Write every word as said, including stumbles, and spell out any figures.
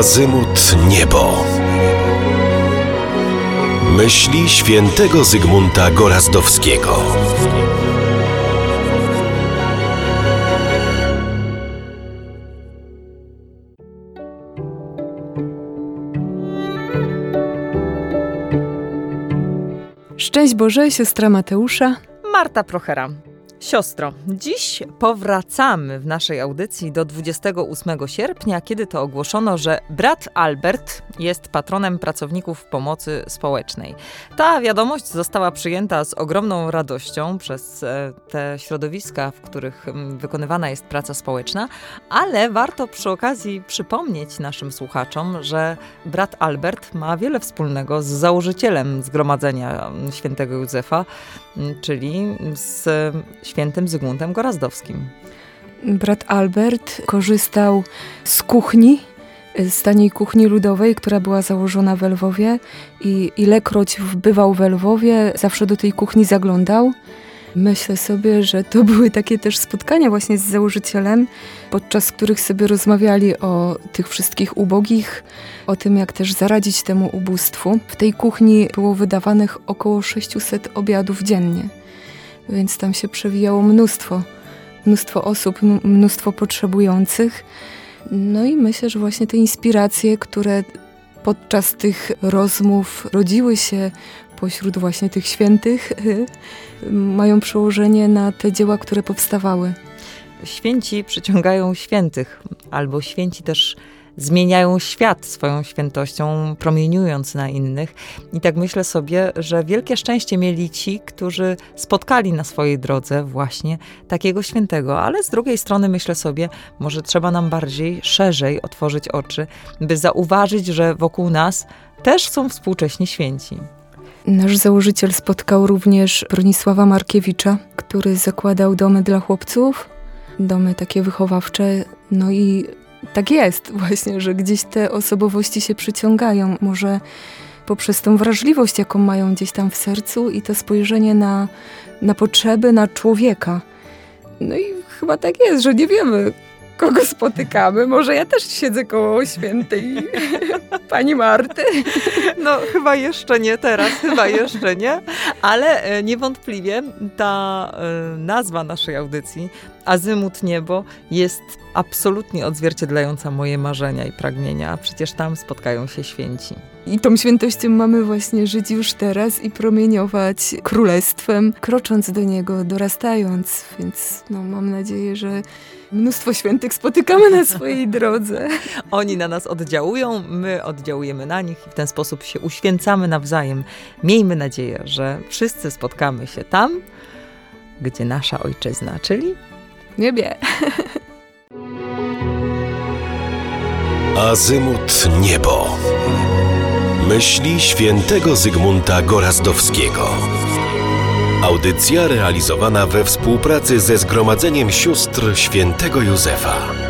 Azymut Niebo. Myśli świętego Zygmunta Gorazdowskiego. Szczęść Boże, siostra Mateusza. Marta Prochera. Siostro, dziś powracamy w naszej audycji do dwudziestego ósmego sierpnia, kiedy to ogłoszono, że brat Albert jest patronem pracowników pomocy społecznej. Ta wiadomość została przyjęta z ogromną radością przez te środowiska, w których wykonywana jest praca społeczna, ale warto przy okazji przypomnieć naszym słuchaczom, że brat Albert ma wiele wspólnego z założycielem Zgromadzenia Świętego Józefa, czyli z świętym Zygmuntem Gorazdowskim. Brat Albert korzystał z kuchni, z taniej kuchni ludowej, która była założona w Lwowie i ilekroć bywał w Lwowie, zawsze do tej kuchni zaglądał. Myślę sobie, że to były takie też spotkania właśnie z założycielem, podczas których sobie rozmawiali o tych wszystkich ubogich, o tym, jak też zaradzić temu ubóstwu. W tej kuchni było wydawanych około sześćset obiadów dziennie, więc tam się przewijało mnóstwo, mnóstwo osób, mnóstwo potrzebujących. No i myślę, że właśnie te inspiracje, które podczas tych rozmów rodziły się pośród właśnie tych świętych, mają przełożenie na te dzieła, które powstawały. Święci przyciągają świętych, albo święci też zmieniają świat swoją świętością, promieniując na innych. I tak myślę sobie, że wielkie szczęście mieli ci, którzy spotkali na swojej drodze właśnie takiego świętego. Ale z drugiej strony myślę sobie, może trzeba nam bardziej, szerzej otworzyć oczy, by zauważyć, że wokół nas też są współcześni święci. Nasz założyciel spotkał również Bronisława Markiewicza, który zakładał domy dla chłopców, domy takie wychowawcze. No i tak jest właśnie, że gdzieś te osobowości się przyciągają. Może poprzez tą wrażliwość, jaką mają gdzieś tam w sercu i to spojrzenie na, na potrzeby, na człowieka. No i chyba tak jest, że nie wiemy, kogo spotykamy. Może ja też siedzę koło świętej pani Marty. No chyba jeszcze nie teraz, chyba jeszcze nie, ale niewątpliwie ta nazwa naszej audycji, Azymut Niebo, jest absolutnie odzwierciedlająca moje marzenia i pragnienia. Przecież tam spotkają się święci. I tą świętością mamy właśnie żyć już teraz i promieniować królestwem, krocząc do niego, dorastając. Więc no, mam nadzieję, że mnóstwo świętych spotykamy na swojej drodze. Oni na nas oddziałują, my oddziałujemy na nich i w ten sposób się uświęcamy nawzajem. Miejmy nadzieję, że wszyscy spotkamy się tam, gdzie nasza ojczyzna, czyli w niebie. Azymut Niebo. Myśli świętego Zygmunta Gorazdowskiego. Audycja realizowana we współpracy ze Zgromadzeniem Sióstr Świętego Józefa.